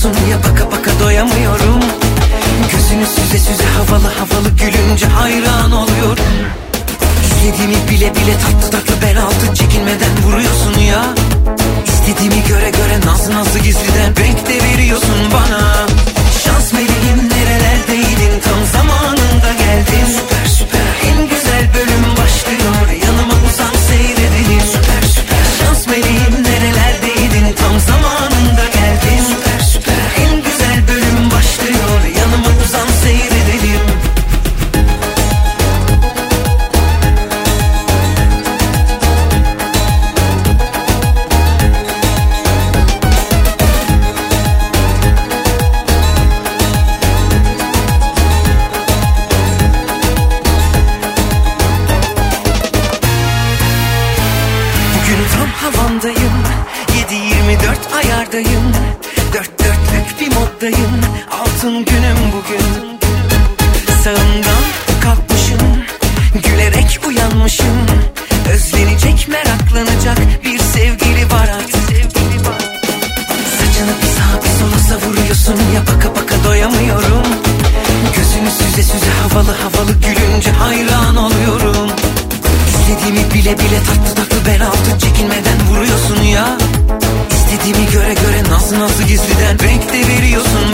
vuruyorsun ya, baka baka doyamıyorum. Gözünü süze süze havalı havalı gülünce hayran oluyorum. İstediğimi bile bile tatlı tatlı bel altı çekinmeden vuruyorsun ya. İstediğimi göre göre nazlı nazlı gizliden renk de veriyorsun bana. Şans meleğim nerelerdeydin, tam zamanında geldin. Süper süper, en güzel bölüm başlıyor, yanıma uzan seyredelim. Süper süper, şans meleğim nerelerdeydin, tam zamanında geldin. Süper süper, en güzel bölüm başlıyor, yanıma uzan seyredelim. Havandayım, 7-24 ayardayım. Dört dörtlük bir moddayım, altın günüm bugün. Sağımdan kalkmışım, gülerek uyanmışım. Özlenecek, meraklanacak bir sevgili var artık. Saçını bir sağa bir sola savuruyorsun ya, baka baka doyamıyorum. Gözünü süze süze havalı havalı gülünce hayran oluyorum. İstediğimi bile bile tatlı tatlı bel altı çekinmeden vuruyorsun ya. İstediğimi göre göre nazlı nazlı gizliden renk de veriyorsun